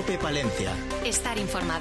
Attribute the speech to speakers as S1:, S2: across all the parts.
S1: COPE Palencia.
S2: Estar informado.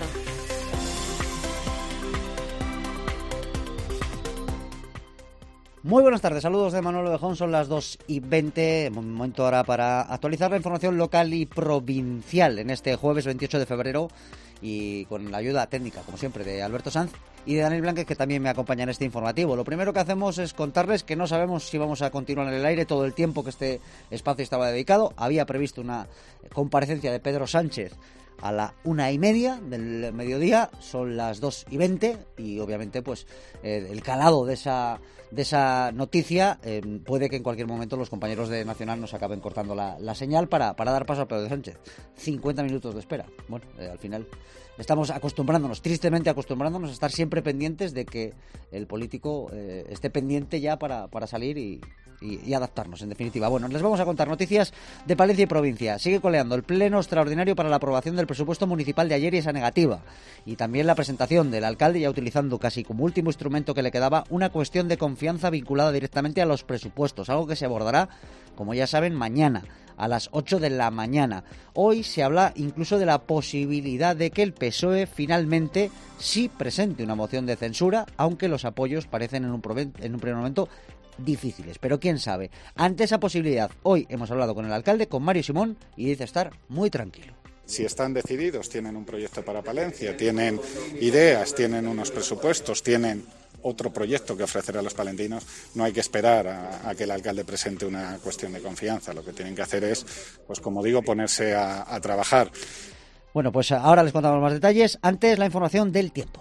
S3: Muy buenas tardes, saludos de Manuel Ovejón, son las 2:20, momento ahora para actualizar la información local y provincial en este jueves 28 de febrero y con la ayuda técnica, como siempre, de Alberto Sanz y de Daniel Blanquez, que también me acompaña en este informativo. Lo primero que hacemos es contarles que no sabemos si vamos a continuar en el aire todo el tiempo que este espacio estaba dedicado. Había previsto una comparecencia de Pedro Sánchez a la 1:30 del mediodía, son las 2:20 y obviamente pues el calado de esa noticia puede que en cualquier momento los compañeros de Nacional nos acaben cortando la señal para dar paso a Pedro Sánchez. 50 minutos de espera. Bueno, al final estamos tristemente acostumbrándonos a estar siempre pendientes de que el político esté pendiente ya para salir y adaptarnos, en definitiva. Bueno, les vamos a contar noticias de Palencia y provincia. Sigue coleando el pleno extraordinario para la aprobación del presupuesto municipal de ayer y esa negativa. Y también la presentación del alcalde, ya utilizando casi como último instrumento que le quedaba, una cuestión de confianza vinculada directamente a los presupuestos, algo que se abordará, como ya saben, mañana a las 8 de la mañana. Hoy se habla incluso de la posibilidad de que el PSOE finalmente sí presente una moción de censura, aunque los apoyos parecen en un primer momento difíciles, pero quién sabe. Ante esa posibilidad, hoy hemos hablado con el alcalde, con Mario Simón, y dice estar muy tranquilo.
S4: Si están decididos, tienen un proyecto para Palencia, tienen ideas, tienen unos presupuestos, tienen otro proyecto que ofrecer a los palentinos, no hay que esperar a que el alcalde presente una cuestión de confianza. Lo que tienen que hacer es, pues como digo, ponerse a trabajar.
S3: Bueno, pues ahora les contamos más detalles. Antes, la información del tiempo.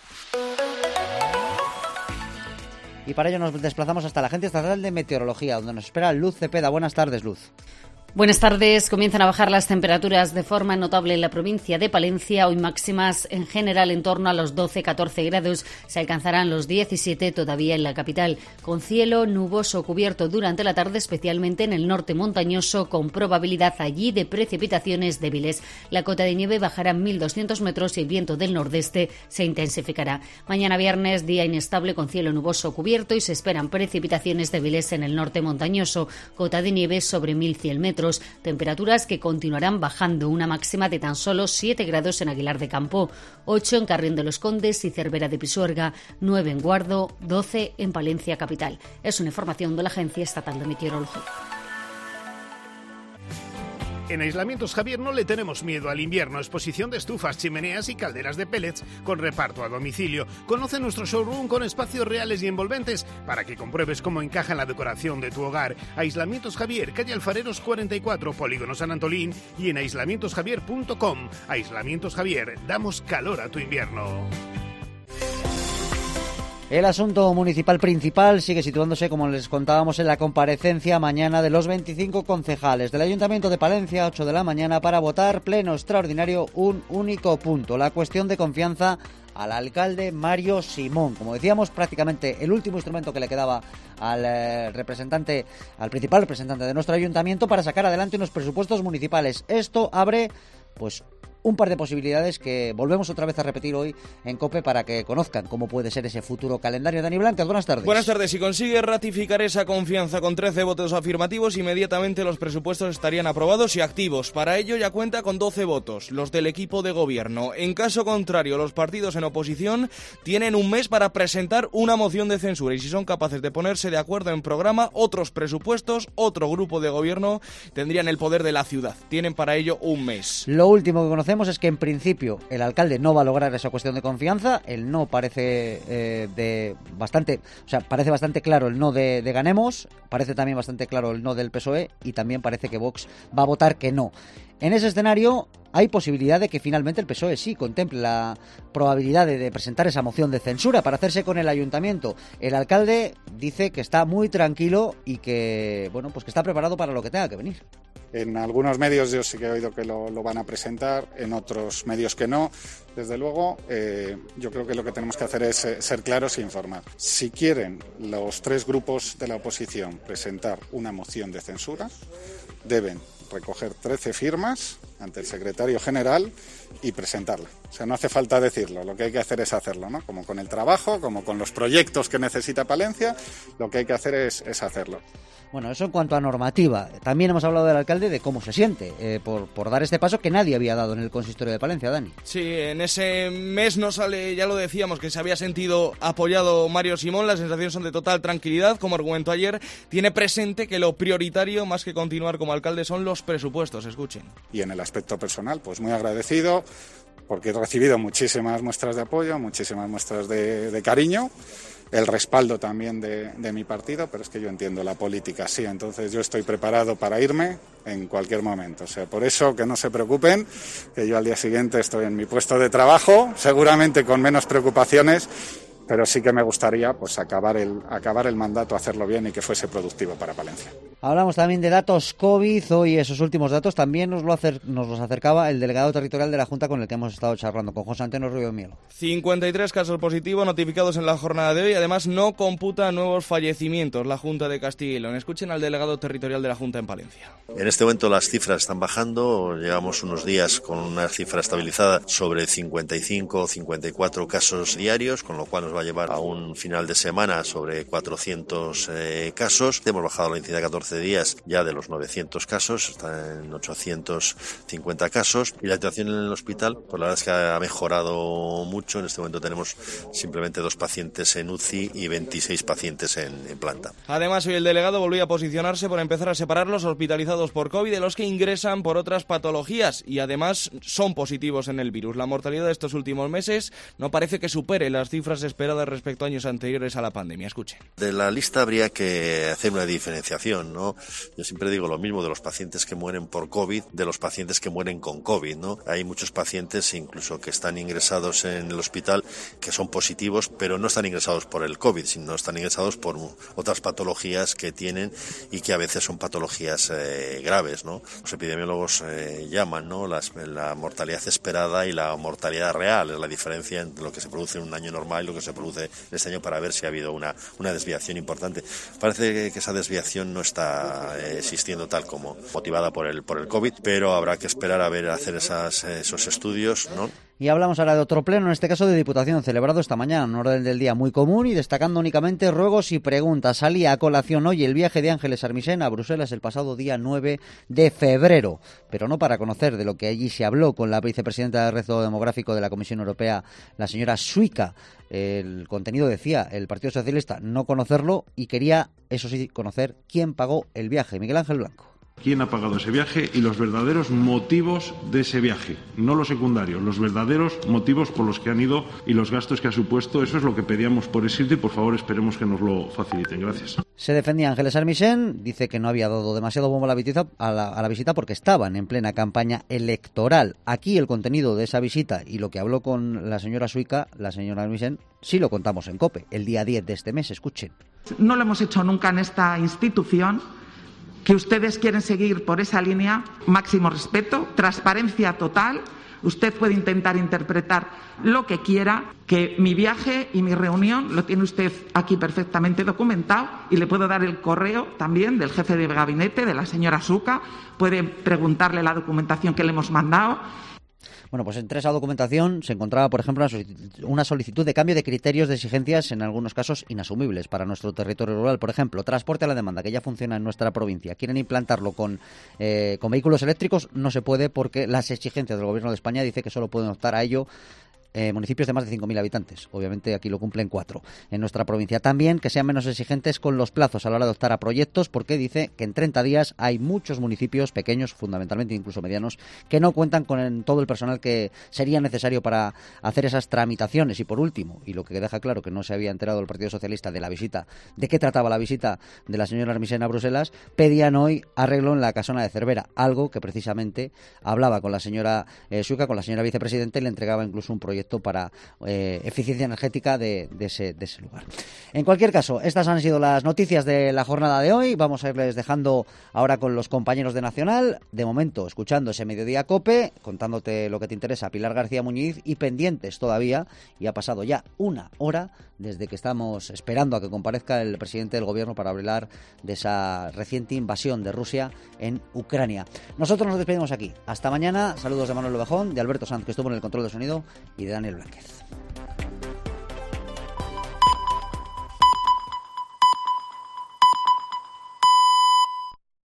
S3: Y para ello nos desplazamos hasta la Agencia Estatal de Meteorología, donde nos espera Luz Cepeda. Buenas tardes, Luz.
S5: Buenas tardes. Comienzan a bajar las temperaturas de forma notable en la provincia de Palencia. Hoy máximas en general en torno a los 12-14 grados. Se alcanzarán los 17 todavía en la capital. Con cielo nuboso cubierto durante la tarde, especialmente en el norte montañoso, con probabilidad allí de precipitaciones débiles. La cota de nieve bajará 1.200 metros y el viento del nordeste se intensificará. Mañana viernes, día inestable con cielo nuboso cubierto y se esperan precipitaciones débiles en el norte montañoso. Cota de nieve sobre 1.100 metros. Temperaturas que continuarán bajando, una máxima de tan solo 7 grados en Aguilar de Campo, 8 en Carrión de los Condes y Cervera de Pisuerga, 9 en Guardo, 12 en Palencia capital. Es una información de la Agencia Estatal de Meteorología.
S6: En Aislamientos Javier no le tenemos miedo al invierno. Exposición de estufas, chimeneas y calderas de pellets con reparto a domicilio. Conoce nuestro showroom con espacios reales y envolventes para que compruebes cómo encaja en la decoración de tu hogar. Aislamientos Javier, calle Alfareros 44, Polígono San Antolín y en aislamientosjavier.com. Aislamientos Javier, damos calor a tu invierno.
S3: El asunto municipal principal sigue situándose, como les contábamos, en la comparecencia mañana de los 25 concejales del Ayuntamiento de Palencia, 8 de la mañana, para votar pleno extraordinario un único punto, la cuestión de confianza al alcalde Mario Simón. Como decíamos, prácticamente el último instrumento que le quedaba al principal representante de nuestro ayuntamiento para sacar adelante unos presupuestos municipales. Esto abre, pues, un par de posibilidades que volvemos otra vez a repetir hoy en COPE para que conozcan cómo puede ser ese futuro calendario. Dani Blanquez, buenas tardes.
S7: Buenas tardes. Si consigue ratificar esa confianza con 13 votos afirmativos, inmediatamente los presupuestos estarían aprobados y activos. Para ello ya cuenta con 12 votos, los del equipo de gobierno. En caso contrario, los partidos en oposición tienen un mes para presentar una moción de censura y si son capaces de ponerse de acuerdo en programa, otros presupuestos, otro grupo de gobierno tendrían el poder de la ciudad. Tienen para ello un mes.
S3: Lo último que conocemos es que en principio el alcalde no va a lograr esa cuestión de confianza. El no parece parece bastante claro el no de Ganemos, parece también bastante claro el no del PSOE y también parece que Vox va a votar que no. En ese escenario hay posibilidad de que finalmente el PSOE sí contemple la probabilidad de presentar esa moción de censura para hacerse con el ayuntamiento. El alcalde dice que está muy tranquilo y que, bueno, pues que está preparado para lo que tenga que venir.
S4: En algunos medios yo sí que he oído que lo van a presentar, en otros medios que no. Desde luego, yo creo que lo que tenemos que hacer es ser claros e informar. Si quieren los tres grupos de la oposición presentar una moción de censura, deben recoger 13 firmas ante el secretario general y presentarla. O sea, no hace falta decirlo, lo que hay que hacer es hacerlo, ¿no? Como con el trabajo, como con los proyectos que necesita Palencia, lo que hay que hacer es hacerlo.
S3: Bueno, eso en cuanto a normativa. También hemos hablado del alcalde de cómo se siente por dar este paso que nadie había dado en el consistorio de Palencia, Dani.
S7: Sí, en ese mes no sale, ya lo decíamos, que se había sentido apoyado Mario Simón. Las sensaciones son de total tranquilidad. Como argumentó ayer, tiene presente que lo prioritario, más que continuar como alcalde, son los presupuestos. Escuchen.
S4: Y en el aspecto personal, pues muy agradecido, porque he recibido muchísimas muestras de apoyo, muchísimas muestras de cariño, el respaldo también de mi partido, pero es que yo entiendo la política así, entonces yo estoy preparado para irme en cualquier momento. O sea, por eso que no se preocupen, que yo al día siguiente estoy en mi puesto de trabajo, seguramente con menos preocupaciones, pero sí que me gustaría pues acabar el mandato, hacerlo bien y que fuese productivo para Palencia.
S3: Hablamos también de datos COVID. Hoy esos últimos datos también nos los acercaba el delegado territorial de la Junta con el que hemos estado charlando, con José Antonio Rubio Mielo.
S7: 53 casos positivos notificados en la jornada de hoy. Además, no computa nuevos fallecimientos la Junta de Castilla y León. Escuchen al delegado territorial de la Junta en Palencia.
S1: En este momento las cifras están bajando. Llevamos unos días con una cifra estabilizada sobre 55 o 54 casos diarios, con lo cual nos va a llevar a un final de semana sobre 400 casos. Hemos bajado la incidencia 14 días ya de los 900 casos, está en 850 casos. Y la situación en el hospital, pues la verdad es que ha mejorado mucho. En este momento tenemos simplemente 2 pacientes en UCI y 26 pacientes en planta.
S7: Además, hoy el delegado volvió a posicionarse por empezar a separar los hospitalizados por COVID de los que ingresan por otras patologías y además son positivos en el virus. La mortalidad de estos últimos meses no parece que supere las cifras esperadas respecto a años anteriores a la pandemia. Escuchen.
S1: De la lista habría que hacer una diferenciación, ¿no? Yo siempre digo lo mismo de los pacientes que mueren por COVID, de los pacientes que mueren con COVID, ¿no? Hay muchos pacientes incluso que están ingresados en el hospital que son positivos, pero no están ingresados por el COVID, sino están ingresados por otras patologías que tienen y que a veces son patologías graves, ¿no? Los epidemiólogos llaman, ¿no? La mortalidad esperada y la mortalidad real, es la diferencia entre lo que se produce en un año normal y lo que se produce en este año, para ver si ha habido una desviación importante. Parece que esa desviación no está existiendo tal como motivada por el COVID, pero habrá que esperar a ver, hacer esos estudios, ¿no?
S3: Y hablamos ahora de otro pleno, en este caso de Diputación, celebrado esta mañana, un orden del día muy común y destacando únicamente ruegos y preguntas. Salía a colación hoy el viaje de Ángeles Armisen a Bruselas el pasado día 9 de febrero, pero no para conocer de lo que allí se habló con la vicepresidenta de Reto Demográfico de la Comisión Europea, la señora Suica. El contenido decía el Partido Socialista no conocerlo y quería, eso sí, conocer quién pagó el viaje. Miguel Ángel Blanco.
S2: Quién ha pagado ese viaje y los verdaderos motivos de ese viaje, no los secundarios, los verdaderos motivos por los que han ido y los gastos que ha supuesto. Eso es lo que pedíamos por escrito y por favor esperemos que nos lo faciliten. Gracias.
S3: Se defendía Ángeles Armisen, dice que no había dado demasiado bombo a la visita porque estaban en plena campaña electoral. Aquí el contenido de esa visita y lo que habló con la señora Suica, la señora Armisen, sí lo contamos en COPE, el día 10 de este mes. Escuchen.
S8: No lo hemos hecho nunca en esta institución. Que ustedes quieren seguir por esa línea, máximo respeto, transparencia total. Usted puede intentar interpretar lo que quiera, que mi viaje y mi reunión lo tiene usted aquí perfectamente documentado y le puedo dar el correo también del jefe de gabinete, de la señora Suca. Puede preguntarle la documentación que le hemos mandado.
S3: Bueno, pues entre esa documentación se encontraba, por ejemplo, una solicitud de cambio de criterios de exigencias, en algunos casos inasumibles para nuestro territorio rural. Por ejemplo, transporte a la demanda, que ya funciona en nuestra provincia. Quieren implantarlo con vehículos eléctricos, no se puede porque las exigencias del Gobierno de España dice que solo pueden optar a ello municipios de más de 5.000 habitantes. Obviamente aquí lo cumplen 4 en nuestra provincia. También que sean menos exigentes con los plazos a la hora de optar a proyectos, porque dice que en 30 días hay muchos municipios pequeños, fundamentalmente incluso medianos, que no cuentan con todo el personal que sería necesario para hacer esas tramitaciones. Y por último, y lo que deja claro que no se había enterado el Partido Socialista de la visita, de qué trataba la visita de la señora Armisen a Bruselas, pedían hoy arreglo en la casona de Cervera, algo que precisamente hablaba con la señora Suica, con la señora vicepresidenta, y le entregaba incluso un proyecto para eficiencia energética de ese lugar. En cualquier caso, estas han sido las noticias de la jornada de hoy. Vamos a irles dejando ahora con los compañeros de Nacional. De momento, escuchando ese Mediodía COPE, contándote lo que te interesa, Pilar García Muñiz, y pendientes todavía, y ha pasado ya 1 hora desde que estamos esperando a que comparezca el presidente del Gobierno para hablar de esa reciente invasión de Rusia en Ucrania. Nosotros nos despedimos aquí. Hasta mañana. Saludos de Manuel Ovejón, de Alberto Sanz, que estuvo en el control de sonido, y de Daniel Blanquez.